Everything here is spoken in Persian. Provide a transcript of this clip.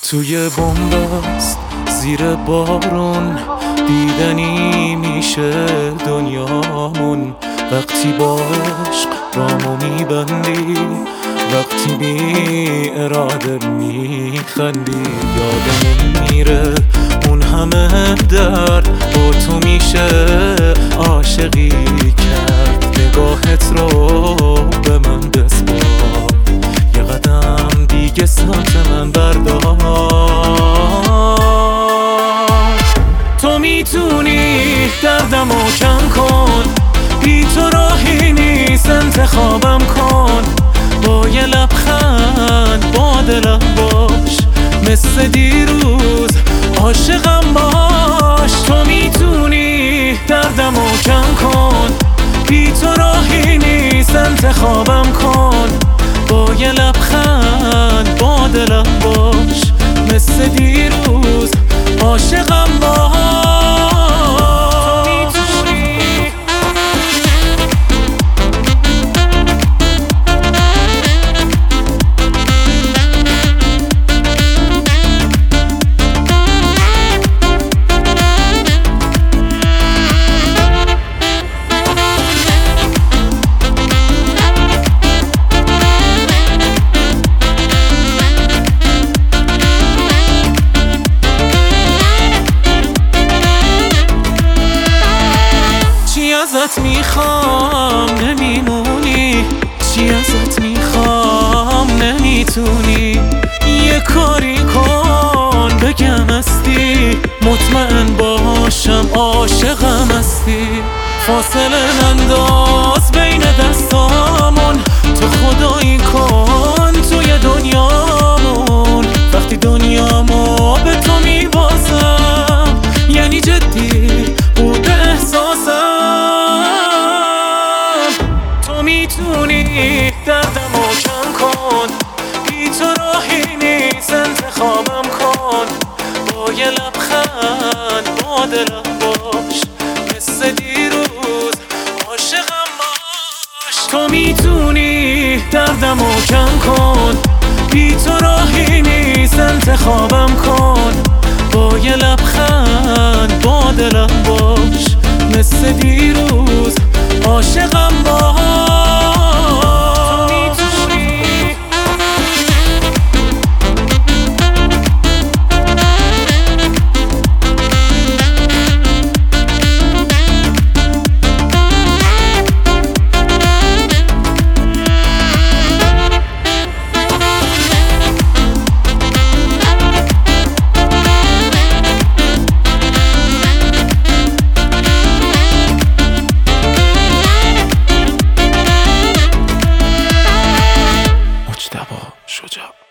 توی بنبست زیر بارون دیدنی میشه دنیامون. وقتی با عشق رامو میبندی، وقتی بی اراده میخندی، یادمون میره اون همه درد با تو میشه عاشقی کرد. نگاهت رو به من بسپار، یه قدم دیگه سمت من بردار. تو میتونی دردمو کم کن، بی تو راهی نیست انتخابم کن. با یه لبخند با دلم باش، مثل دیروز عاشقم باش. تو میتونی دردمو کم کن، بی تو راهی نیست انتخابم کن. با یه لبخند با دلم باش، مثل دیروز عاشقم باش. ازت میخوام نمیمونی، چی ازت میخوام نمیتونی. یه کاری کن بگم هستی، مطمئن باشم عاشقم هستی. فاصله ننداز بین دستامون، تو خدایی کن توی دنیامون. وقتی دنیامو به تو میبازم، یعنی جدی بود احساسم. میتونی دردمو کم کن، بی تو راهی نیست انتخابم کن. با یه لبخند با دلم باش، مثل دیروز عاشقم باش. تو میتونی دردمو کم کن، بی تو راهی نیست انتخابم کن. با یه لبخند با دلم باش، مثل دیروز عاشقم باش. شجاع